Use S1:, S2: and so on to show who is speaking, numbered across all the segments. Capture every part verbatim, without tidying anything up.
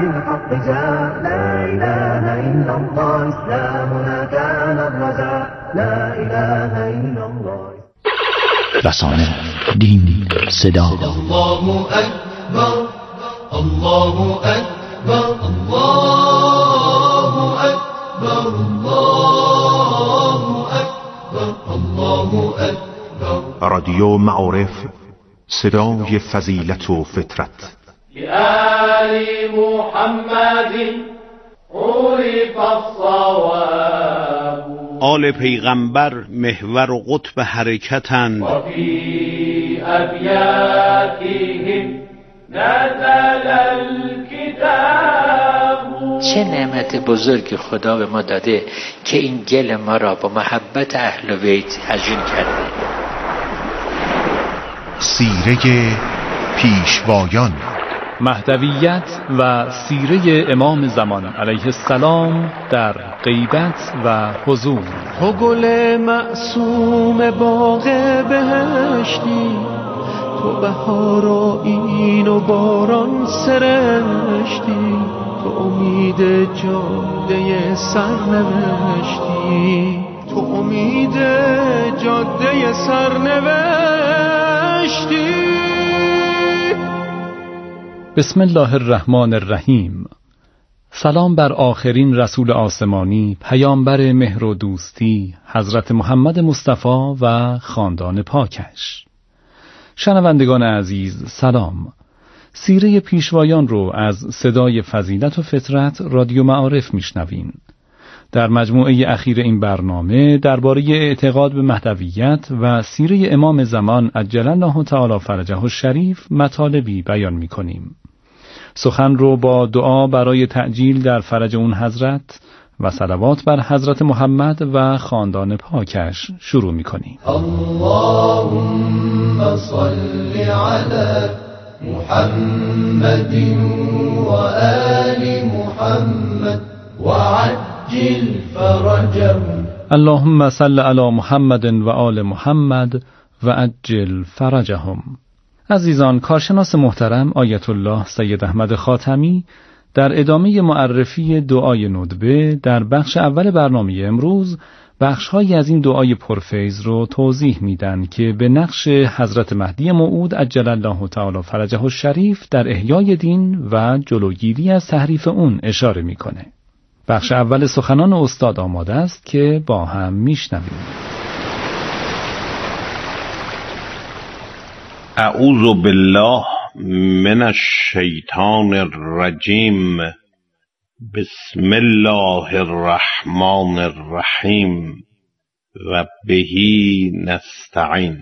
S1: بالحق جاء لا إله إلا الله إسلامنا كان الرجاء لا إله إلا الله.
S2: رسانه، دین، صدا.
S3: الله اکبر الله اکبر الله اکبر الله اکبر الله اکبر.
S4: رادیو معارف، صدای فضیلت و فطرت.
S5: لآل محمد عرف الصواب.
S6: آل پیغمبر محور و قطب حرکتند.
S5: و فی ابیاتهم نزل الکتاب.
S7: چه نعمت بزرگ خدا به ما داده که این گل ما را با محبت اهل بیت هجین کرده.
S4: سیره پیشوایان،
S8: مهدویت و سیره امام زمان علیه السلام در غیبت و حضور.
S9: تو گل معصوم باغ بهشتی، تو بهار و این و باران سرشتی، تو امید جاده سرنوشتی، تو امید جاده سرنوشتی.
S8: بسم الله الرحمن الرحیم. سلام بر آخرین رسول آسمانی، پیامبر مهر و دوستی، حضرت محمد مصطفی و خاندان پاکش. شنوندگان عزیز سلام. سیره پیشوایان رو از صدای فضیلت و فطرت رادیو معارف میشنوین. در مجموعه اخیر این برنامه درباره اعتقاد به مهدویت و سیره امام زمان عجل الله تعالی فرجه الشریف مطالبی بیان میکنیم. سخن رو با دعا برای تعجیل در فرج اون حضرت و صلوات بر حضرت محمد و خاندان پاکش شروع میکنیم.
S3: اللهم صل علی محمد و آل محمد و عجل فرجهم.
S8: اللهم صل علی محمد و آل محمد و عجل فرجهم. عزیزان، کارشناس محترم آیت الله سید احمد خاتمی در ادامه معرفی دعای ندبه در بخش اول برنامه امروز بخش‌هایی از این دعای پرفیض رو توضیح میدن که به نقش حضرت مهدی موعود عجل الله تعالی فرجه الشریف در احیای دین و جلوگیری از تحریف اون اشاره میکنه. بخش اول سخنان استاد آماده است که با هم میشنویم.
S6: اعوذ بالله من الشیطان الرجیم. بسم الله الرحمن الرحیم و بهی نستعین.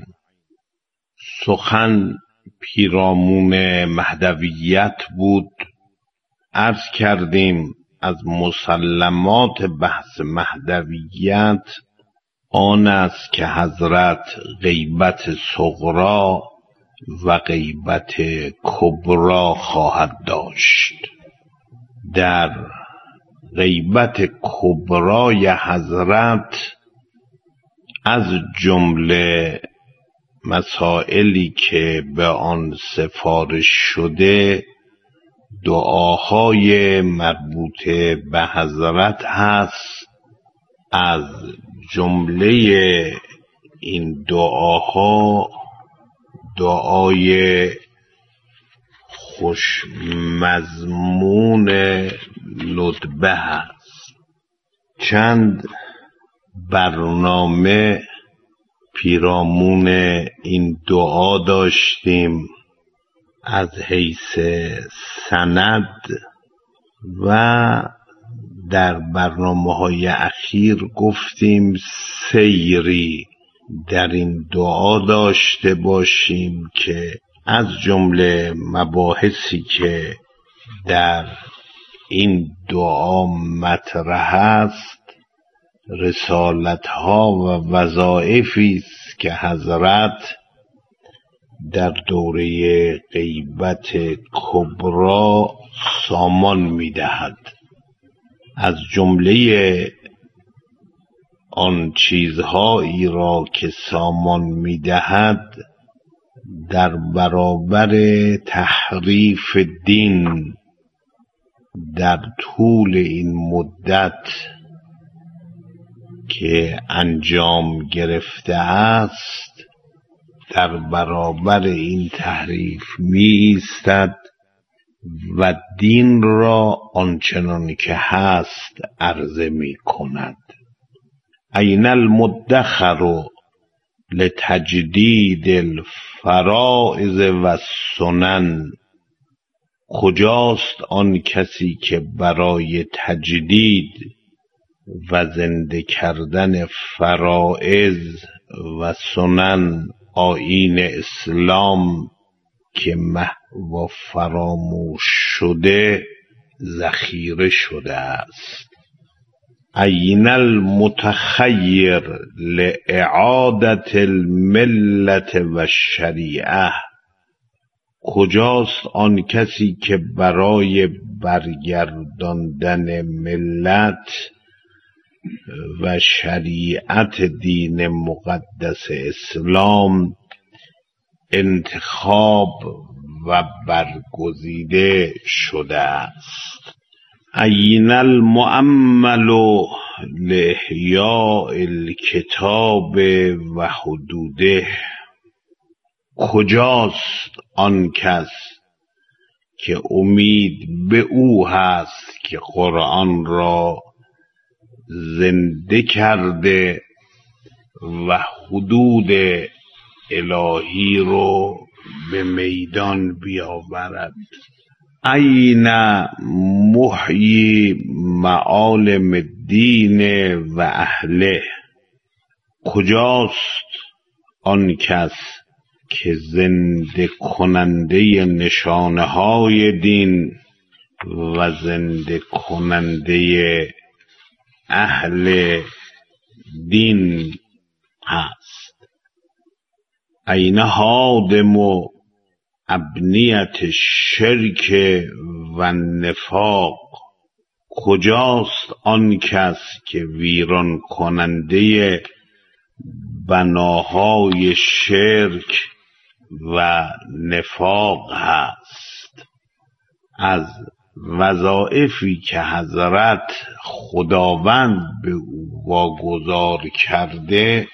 S6: سخن پیرامون مهدویت بود. عرض کردیم از مسلمات بحث مهدویت آن است که حضرت غیبت صغرا و غیبت کبرا خواهد داشت. در غیبت کبرای حضرت از جمله مسائلی که به آن سفارش شده دعاهای مربوط به حضرت هست. از جمله این دعاها دعای خوش مضمون ندبه هست. چند برنامه پیرامون این دعا داشتیم از حیث سند و در برنامه‌های اخیر گفتیم سیری در این دعا داشته باشیم که از جمله مباحثی که در این دعا مطرح است رسالت‌ها و وظایفی است که حضرت در دوره غیبت کبرا سامان می‌دهد. از جمله آن چیزهایی را که سامان می‌دهد در برابر تحریف دین در طول این مدت که انجام گرفته است در برابر این تحریف می ایستد و دین را آنچنان که هست عرضه می کند. این المدخر لتجدید الفرائض و سنن، کجاست آن کسی که برای تجدید و زنده کردن فرائض و سنن آیین اسلام که محو و فراموش شده ذخیره شده است. این المتخیر لإعادة الملت و الشریعه، کجاست آن کسی که برای برگرداندن ملت و شریعت دین مقدس اسلام انتخاب و برگزیده شده است. این المؤمل لاحیاء الکتاب و حدوده، کجاست آن کس که امید به او هست که قرآن را زنده کرده و حدود الهی رو به میدان بیاورد. این محیی معالم الدین و اهله، کجاست آن کس که زنده کننده نشانه های دین و زنده کننده اهل دین هست. این هادم و ابنیت شرک و نفاق، کجاست آن کس که ویران کننده بناهای شرک و نفاق هست. از وظایفی که حضرت خداوند به او واگذار کرده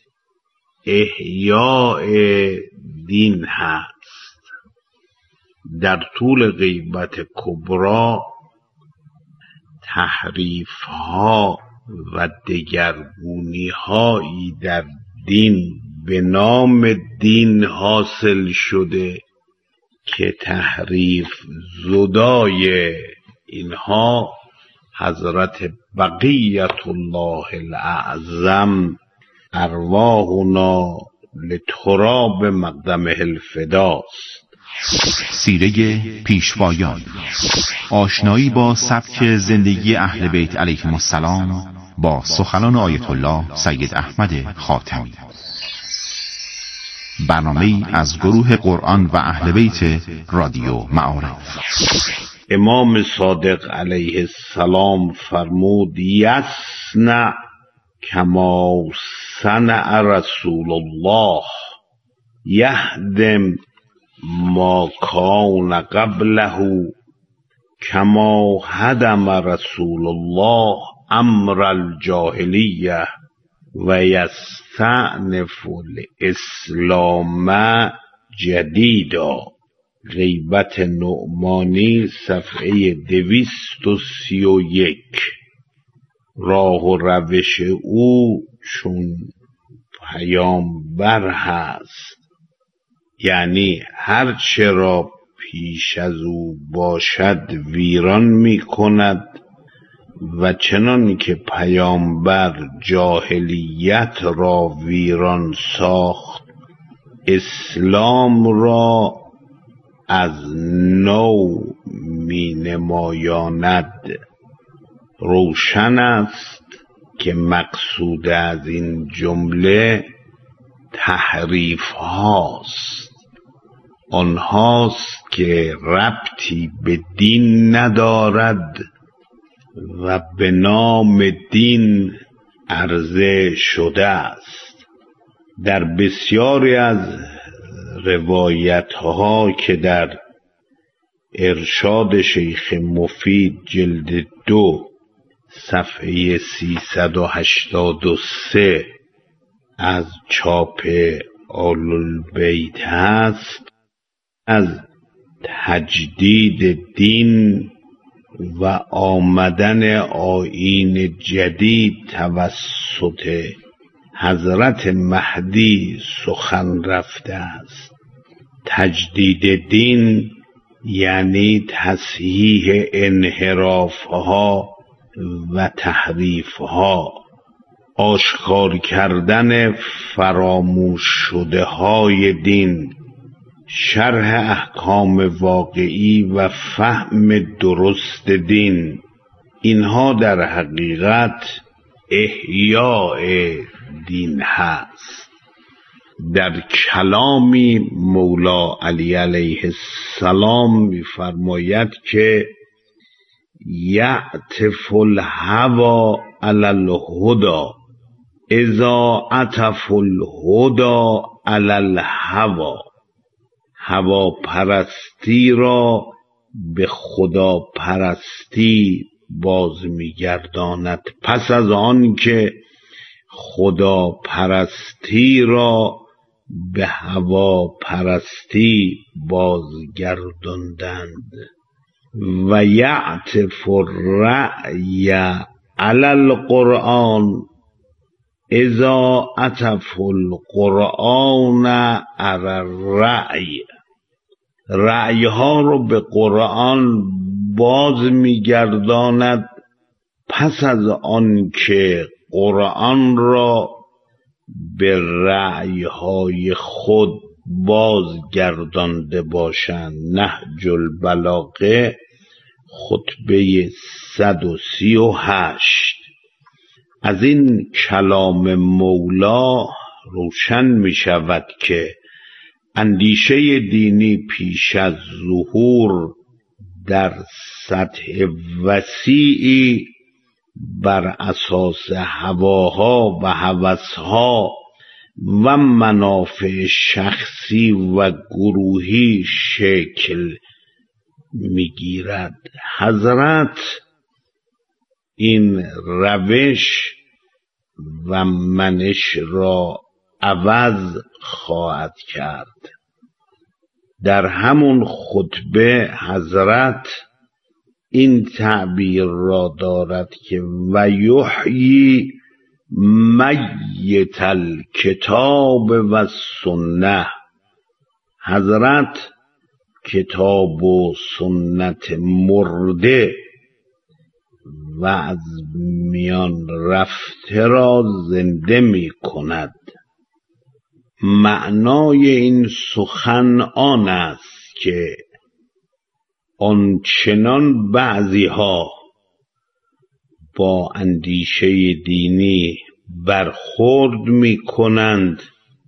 S6: احیاء دین هست. در طول غیبت کبری تحریف ها و دگرگونی هایی در دین به نام دین حاصل شده که تحریف زدای اینها حضرت بقیت الله الاعظم ارواحنا لتراب مقدمه الفداست.
S4: سیره پیشوایان، آشنایی با سبک زندگی اهل بیت علیهم السلام با سخنان آیت الله سید احمد خاتمی. برنامه‌ای از گروه قرآن و اهل بیت رادیو معارف.
S6: امام صادق علیه السلام فرمود یصنع کما صنع رسول الله، یهدم ما کان قبله کما هدم رسول الله امر الجاهلیه و یستأنف الاسلام جدیدا. غیبت نعمانی صفحه دویست و سی و یک. راه و روش او چون پیامبر هست، یعنی هر چه را پیش از او باشد ویران می کند و چنان که پیامبر جاهلیت را ویران ساخت، اسلام را از نو می نمایاند. روشن است که مقصود از این جمله تحریف هاست، آنهاست که ربطی به دین ندارد و به نام دین عرضه شده است. در بسیاری از روایت ها که در ارشاد شیخ مفید جلد دو صفحه سیصد و هشتاد و سه از چاپ آل‌البیت هست. از تجدید دین و آمدن آیین جدید توسط حضرت مهدی سخن رفته است. تجدید دین یعنی تصحیح انحرافها و تحریفها، آشکار کردن فراموش شده های دین، شرح احکام واقعی و فهم درست دین. اینها در حقیقت احیاء دین هست. در کلامی مولا علی علیه السلام می‌فرماید که یعطف الهوی علی الهدی اذا عطف الهدی علی الهوی. هوا پرستی را به خدا پرستی باز می‌گرداند، پس از آن که خدا پرستی را به هوا پرستی بازگرداندند. و یعطف الرأی علی القرآن اذا عطف القرآن علی الرأی. رأی ها رو به قرآن باز میگرداند پس از آن که قرآن را به رأی های خود بازگردانده باشند. نهج البلاغه خطبه صد و سی و هشت. از این کلام مولا روشن می شود که اندیشه دینی پیش از ظهور در سطح وسیعی بر اساس هواها و هوسها و منافع شخصی و گروهی شکل میگیرد. حضرت این روش و منش را عوض خواهد کرد. در همون خطبه حضرت این تعبیر را دارد که و یحیی میت الکتاب و سنه. حضرت کتاب و سنت مرده و از میان رفته را زنده می کند. معنای این سخن آن است که آنچنان بعضی ها با اندیشه دینی برخورد می کنند،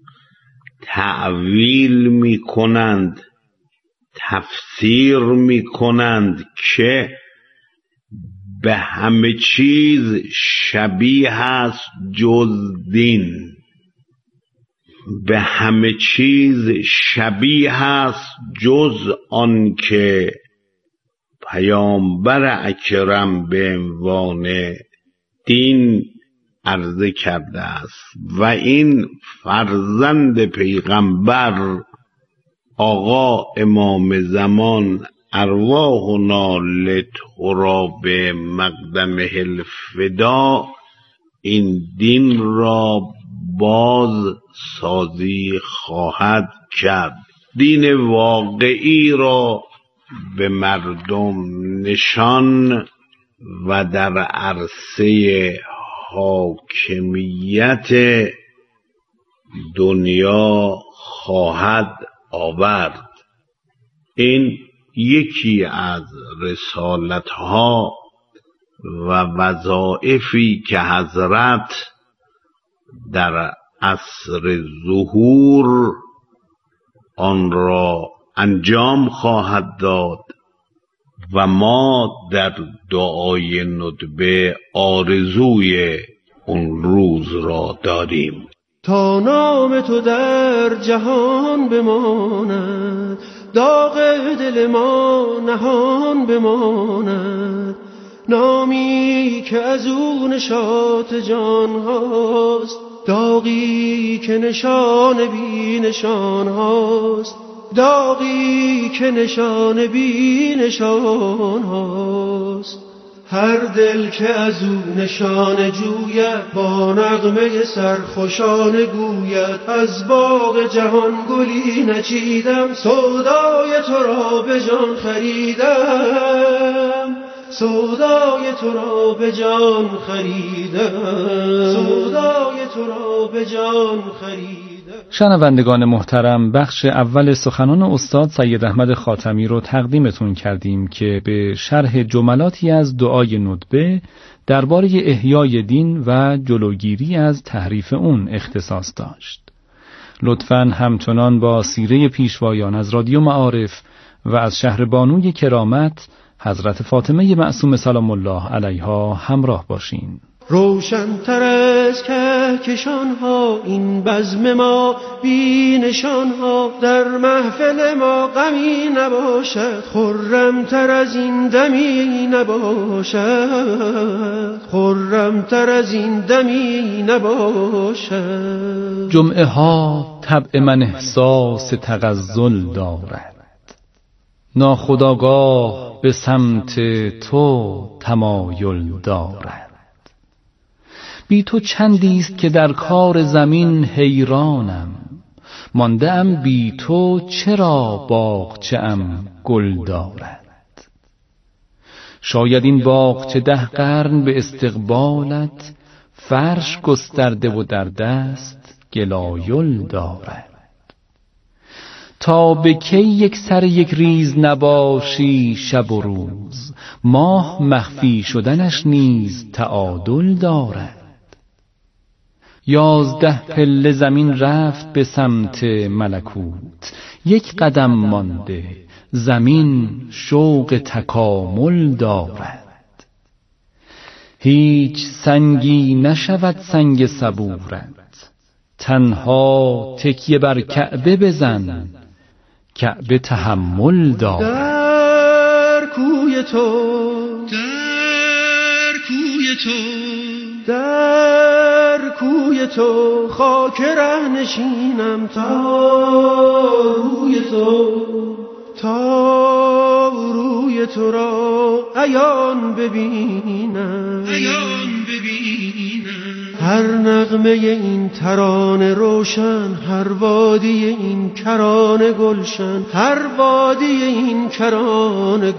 S6: تعویل می کنند، تفسیر می کنند که به همه چیز شبیه است جز دین، به همه چیز شبیه است جز آن که پیامبر اکرم به عنوان دین عرضه کرده است و این فرزند پیغمبر آقا امام زمان ارواحنا لتراب مقدمه الفدا این دین را باز سازی خواهد کرد. دین واقعی را به مردم نشان و در عرصه حاکمیت دنیا خواهد آورد. این یکی از رسالت‌ها و وظایفی که حضرت در عصر ظهور آن را انجام خواهد داد و ما در دعای ندبه آرزوی اون روز را داریم.
S9: تا نام تو در جهان بماند داغ دل ما نهان بماند، نامی که از او نشاط جان هاست، داغی که نشان بی نشان هاست، داغی که نشان بی نشان هاست. هر دل که از او نشان جوید، با نغمه سرخوشان گوید، از باغ جهان گلی نچیدم، سودای تو را به جان خریدم، سودای تو را به جان خریدم، سودای تو را به جان خریدم.
S8: شنوندگان محترم، بخش اول سخنان استاد سید احمد خاتمی رو تقدیمتون کردیم که به شرح جملاتی از دعای ندبه درباره احیای دین و جلوگیری از تحریف اون اختصاص داشت. لطفاً همچنان با سیره پیشوایان از رادیو معارف و از شهر بانوی کرامت حضرت فاطمه معصومه سلام الله علیها همراه باشین.
S9: روشن تر از کهکشان ها این بزم ما بی نشان ها، در محفل ما غمی نباشد، خرم تر از این دمی نباشد، خرم تر از این دمی نباشد.
S8: جمعه ها طبع من احساس تغزل دارد، ناخودآگاه به سمت تو تمایل دارد. بی تو چندیست که در کار زمین حیرانم، مانده ام بی تو چرا باغچه ام گل دارد. شاید این باغچه ده قرن به استقبالت، فرش گسترده و در دست گلایل دارد. تا به کی یک سر یک ریز نباشی شب و روز، ماه مخفی شدنش نیز تعادل دارد. یازده پله زمین رفت به سمت ملکوت، یک قدم مانده زمین شوق تکامل دارد. هیچ سنگی نشود سنگ صبورت، تنها تکیه بر کعبه بزن، کعبه تحمل دارد.
S9: در کوی تو، در کوی تو، در کوی تو خاک ره نشینم، تا روی تو، تا روی تو را عیان ببینم، عیان ببینم. هر نغمه این ترانه روشن، هر وادی این کرانه گلشن، هر وادی این کرانه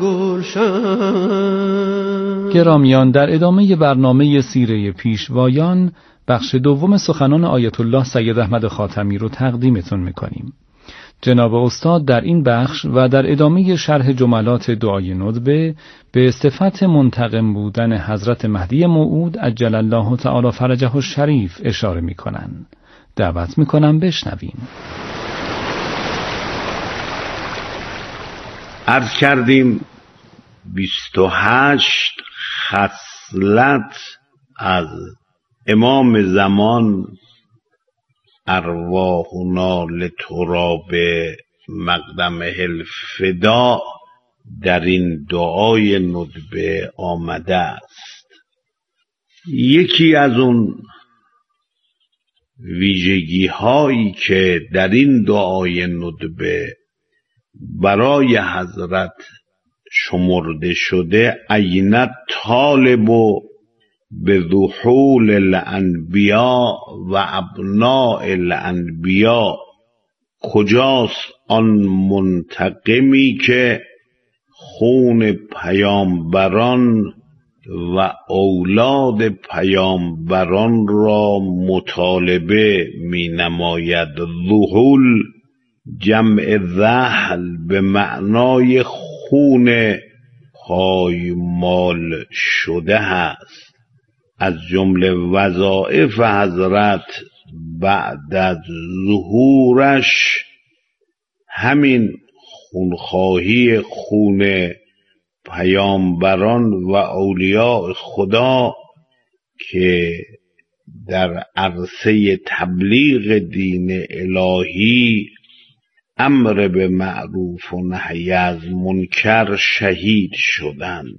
S9: گلشن.
S8: گرامیان، در ادامه برنامه سیره پیشوایان بخش دوم سخنان آیت الله سید احمد خاتمی رو تقدیمتون میکنیم. جناب استاد در این بخش و در ادامه شرح جملات دعای ندبه به صفت منتقم بودن حضرت مهدی موعود عجل الله تعالی فرجه الشریف اشاره میکنن. دعوت میکنم بشنویم.
S6: عرض کردیم بیست و هشت خصلت از امام زمان ارواحنا لتراب مقدمه الفدا در این دعای ندبه آمده است. یکی از اون ویژگی هایی که در این دعای ندبه برای حضرت شمرده شده، عینت طالب و به ذحول الانبیاء و ابناء الانبیاء، کجاست آن منتقمی که خون پیامبران و اولاد پیامبران را مطالبه می نماید. ذحول جمع ذحل به معنای خون پایمال شده هست. از جمله وظایف حضرت بعد از ظهورش همین خونخواهی خون پیامبران و اولیاء خدا که در عرصه تبلیغ دین الهی امر به معروف و نهی از منکر شهید شدند.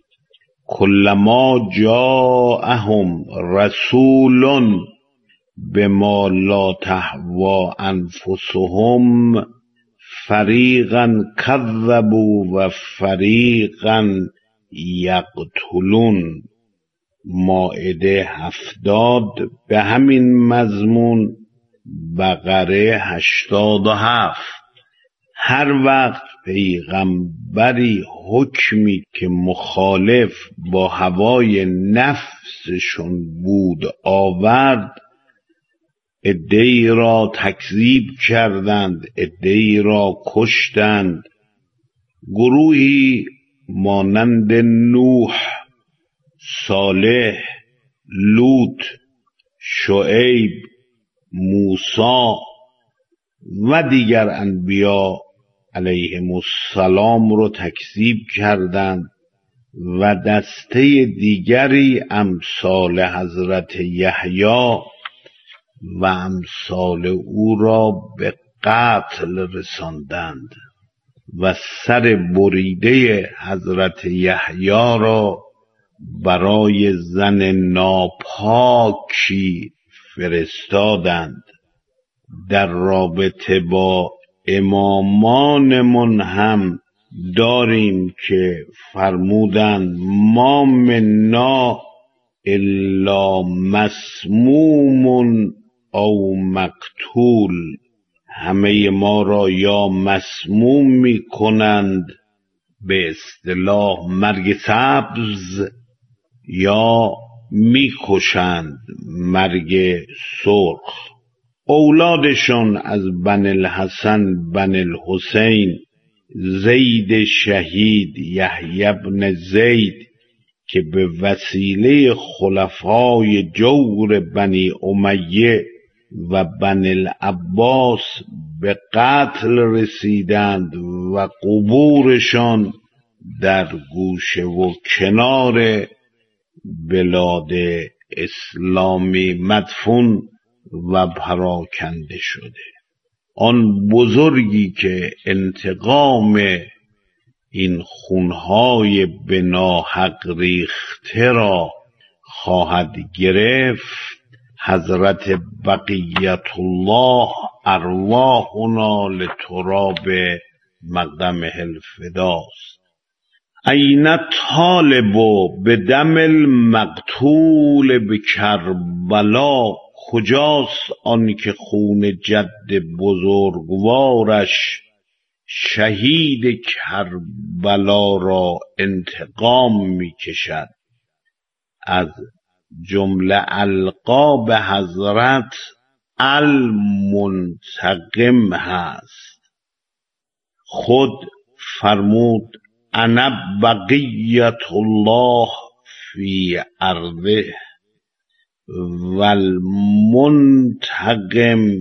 S6: کلما جاءهم رسول بما لا تهوی انفسهم فریقا کذبوا و فریقا یقتلون. مائده هفتاد به همین مضمون، بقره هشتاد و هفت. هر وقت پیغمبری حکمی که مخالف با هوای نفسشون بود آورد، عده‌ای را تکذیب کردند، عده‌ای را کشتند. گروهی مانند نوح، صالح، لوط، شعیب، موسی و دیگر انبیا علیهم السلام رو تکذیب کردند و دسته دیگری امثال حضرت یحیی و امثال او را به قتل رساندند و سر بریده حضرت یحیی را برای زن ناپاکی فرستادند. در رابطه با امامانمون هم داریم که فرمودند ما منا الا مسموم او مقتول. همه ما را یا مسموم می کنند، به اصطلاح مرگ سبز، یا می کشند مرگ سرخ. اولادشان از بنی الحسن بنی الحسین، زید شهید، یحیی بن زید که به وسیله خلفای جور بنی امیه و بنی العباس به قتل رسیدند و قبورشان در گوشه و کنار بلاد اسلامی مدفون و پراکنده شده. آن بزرگی که انتقام این خونهای به ناحق ریخته را خواهد گرفت، حضرت بقیت الله ارواحنا لتراب مقدمه الفداست. این طالب به دم المقتول به کربلا، کجاست آن که خون جد بزرگوارش شهید کربلا را انتقام می کشد؟ از جمله القاب حضرت المنتقم هست. خود فرمود انا بقیت الله فی ارضه والمنتقم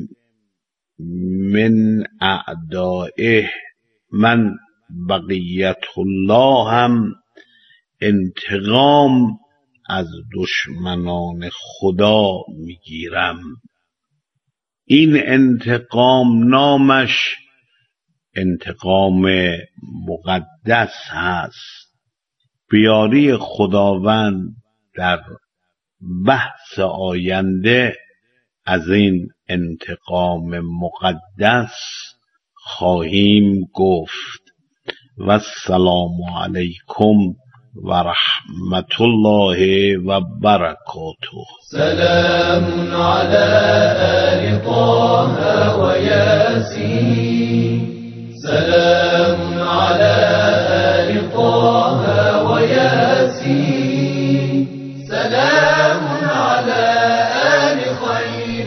S6: من اعدائه. من بقیت الله هم انتقام از دشمنان خدا میگیرم. این انتقام نامش انتقام مقدس هست. بیاری خداوند در بحث آینده از این انتقام مقدس خواهیم گفت. و السلام علیکم و رحمت الله و برکاته.
S3: سلام علی آل طه و یاسین. سلام علی آل طه و یاسین. سلام علی آل خیر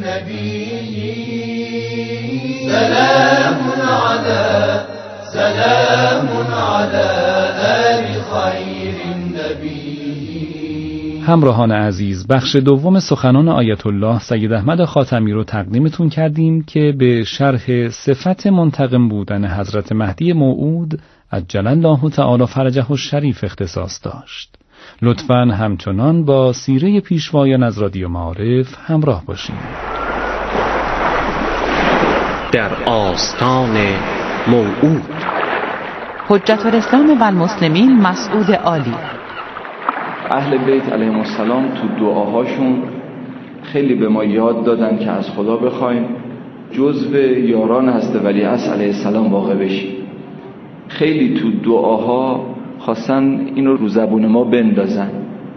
S3: النبیین. سلام علی سلام علی آل خیر النبیین.
S8: همراهان عزیز، بخش دوم سخنان آیت الله سید احمد خاتمی رو تقدیمتون کردیم که به شرح صفت منتقم بودن حضرت مهدی موعود عجل الله تعالی فرجه الشریف اختصاص داشت. لطفاً همچنان با سیره پیشوایان از رادیو معارف همراه باشید.
S9: در آستان موعود.
S10: حجت الاسلام و المسلمین مسعود عالی.
S11: اهل بیت علیهم السلام تو دعاهاشون خیلی به ما یاد دادن که از خدا بخوایم جزو یاران حضرت ولیعصر علیه السلام واقع بشیم. خیلی تو دعاها خواستن اینو رو زبون ما بندازن.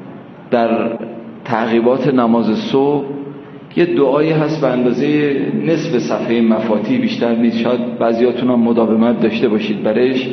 S11: در تعقیبات نماز صبح یه دعایی هست به اندازه نصف صفحه مفاتیح، بیشتر نیست، شاید بعضیاتون هم مداومت داشته باشید برش،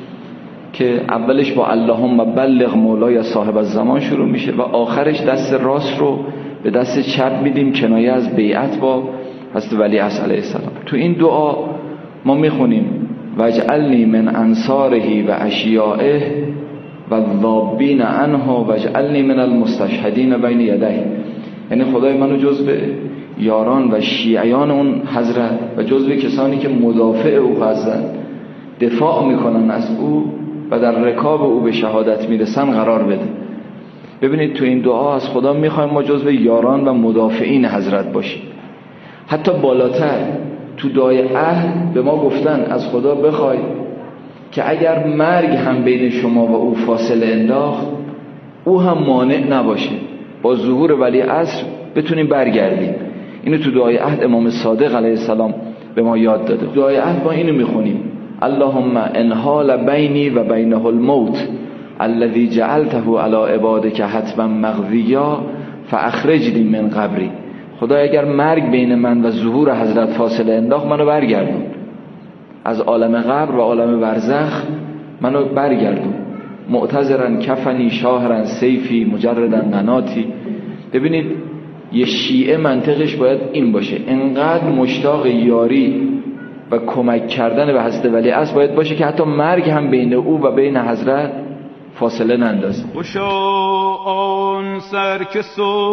S11: که اولش با اللهم بلغ مولای صاحب الزمان شروع میشه و آخرش دست راست رو به دست چپ میدیم، کنایه از بیعت با حضرت ولیعصر علیه السلام. تو این دعا ما میخونیم واجعلنی من انصاره و اشیائه و الذابین عنه واجعلنی من المستشهدین بین یدیه. یعنی خدای منو جزو یاران و شیعیان اون حضرت و جزو کسانی که مدافع او هستند، دفاع میکنن از او و در رکاب او به شهادت میرسن قرار بده. ببینید تو این دعا از خدا میخوایم ما جزو یاران و مدافعین حضرت باشیم. حتی بالاتر تو دعای عهد به ما گفتن از خدا بخوای که اگر مرگ هم بین شما و او فاصله انداخت، او هم مانع نباشه، با ظهور ولی عصر بتونیم برگردیم. اینو تو دعای عهد امام صادق علیه السلام به ما یاد داده. دعای عهد ما اینو میخونیم اللهم انحال بینی و بینه الموت الذی جعلته علی عبادک حتما مقضیا فاخرجنی من قبری. خدا اگر مرگ بین من و ظهور حضرت فاصله انداخت، منو برگردون از عالم قبر و عالم برزخ، منو برگردون. معتذرن کفنی شاهرن سیفی مجردن قناتی. ببینید یه شیعه منطقش باید این باشه، انقدر مشتاق یاری و کمک کردن به حضرت ولیعصر باید باشه که حتی مرگ هم بین او و بین حضرت فاصله نندازه.
S12: خوشا آن سر که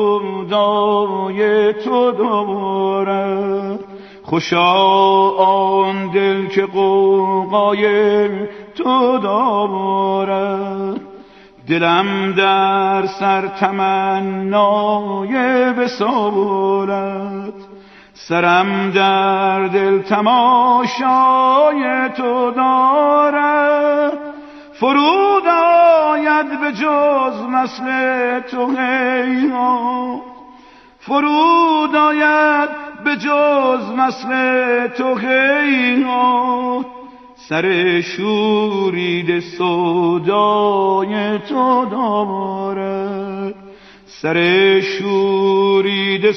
S12: سودای تو دارد، خوشا آن دل که قوقای تو دارد، دلم در سر تمنای وصالت، سرم در دل تماشای تو دارد، فرود آید به جز مثل تو هیها، فرود آید به جز مثل تو هیها، سر شورید سودای تو دارد، سر شورید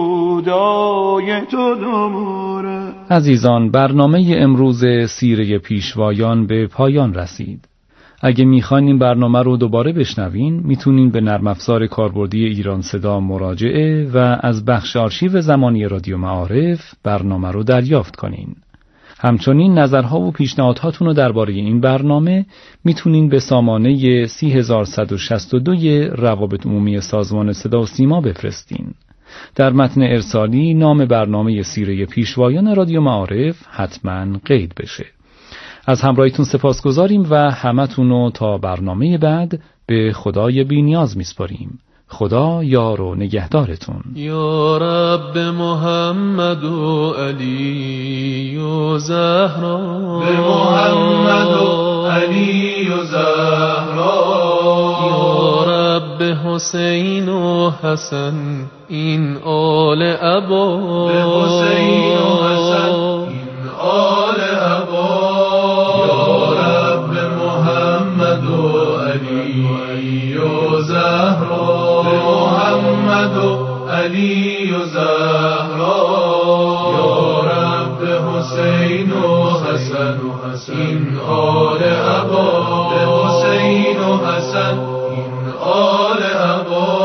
S12: سودای تو دارد.
S8: عزیزان، برنامه امروز سیره پیشوایان به پایان رسید. اگه میخواین این برنامه رو دوباره بشنوین، میتونین به نرم افزار کاربردی ایران صدا مراجعه و از بخش آرشیو زمانی رادیو معارف برنامه رو دریافت کنین. همچنین نظرها و پیشنهادهاتون رو درباره این برنامه میتونین به سامانه سه هزار صد و شصت و دو روابط عمومی سازمان صدا و سیما بفرستین. در متن ارسالی نام برنامه سیره پیشوایان رادیو معارف حتما قید بشه. از همراهیتون سپاسگزاریم و همتون رو تا برنامه بعد به خدای بی‌نیاز میسپاریم. خدا یار و نگهدارتون.
S13: یا رب محمد و علی و زهرا،
S3: به محمد و علی و زهرا،
S13: یا رب حسین و حسن این آل ابا،
S3: به حسین و حسن این آل ابا، یا رب محمد و علی و زهرا، محمد و علی و زهرا، یا رب حسین و حسن این آل ابا، به حسین و حسن این آل ابا.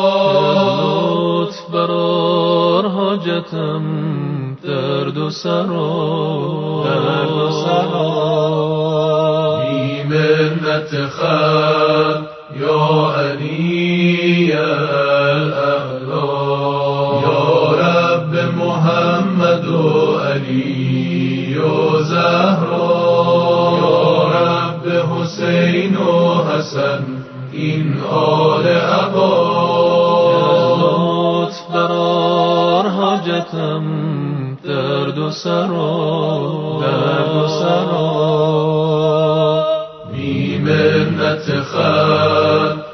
S13: لطف برار حاجتم درد و سرا،
S3: درد و سرا، بی منت خلق یا علی الاعلا، یا رب محمد و علی و زهرا، یا رب حسین و حسن این آل ابا.
S13: لطف برار حاجتم درد و سرا